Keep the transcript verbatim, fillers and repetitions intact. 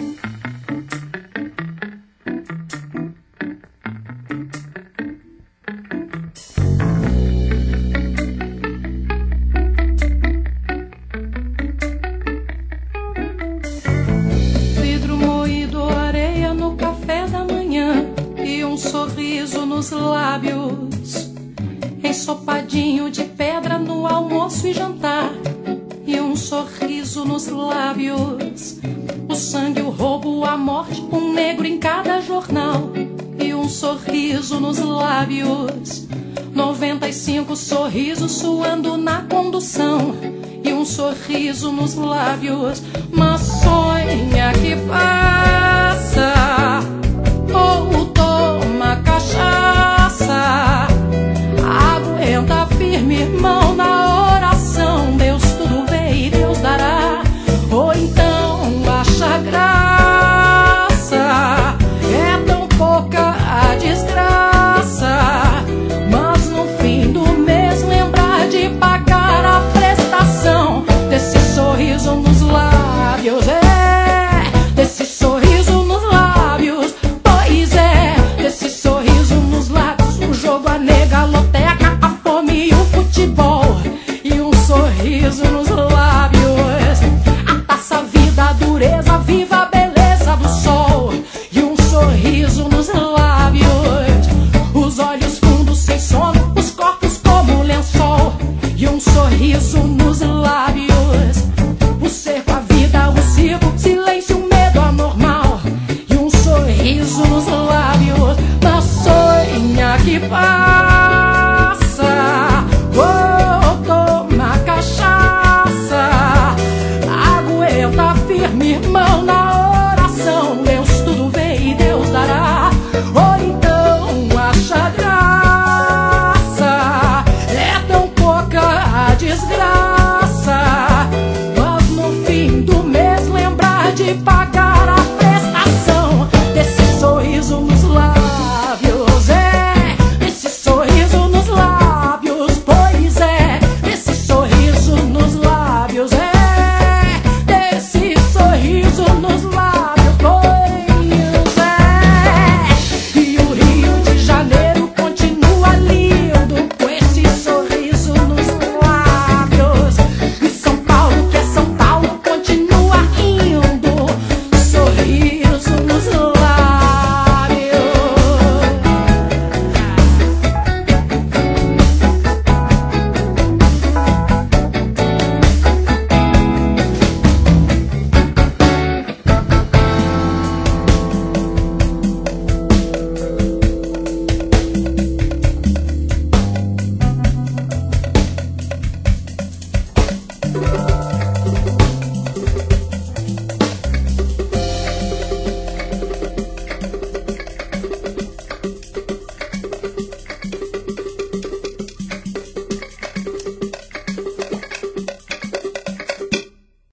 Vidro moído, areia no café da manhã e um sorriso nos lábios. Ensopadinho de pedra no almoço e jantar e um sorriso nos lábios. O sangue, o roubo, a morte, um negro em cada jornal e um sorriso nos lábios. Noventa e cinco sorrisos suando na condução e um sorriso nos lábios. Mas sonha que passa ou toma cachaça, aguenta firme, irmão, na oração. Deus tudo vê e Deus dará. Ou então acha graça, é tão pouca a desgraça, mas no fim do mês lembrar de pagar a prestação desse sorriso nos lábios. É, desse sorriso nos lábios. Pois é, desse sorriso nos lábios. O jogo, a nega, a loteca, a fome e o futebol e um sorriso nos lábios. A taça, a vida, a dureza, viva a beleza do sol e um sorriso nos lábios. Os olhos fundos sem sono, os corpos como lençol e um sorriso nos lábios. O cerco, a vida, o circo, silêncio, medo anormal e um sorriso nos lábios. Mas sonha que passa ou toma cachaça, aguenta firme, irmão, na oração. Deus tudo vê e Deus dará. Ou então acha graça, é tão pouca a desgraça, mas no fim do mês lembrar de pagar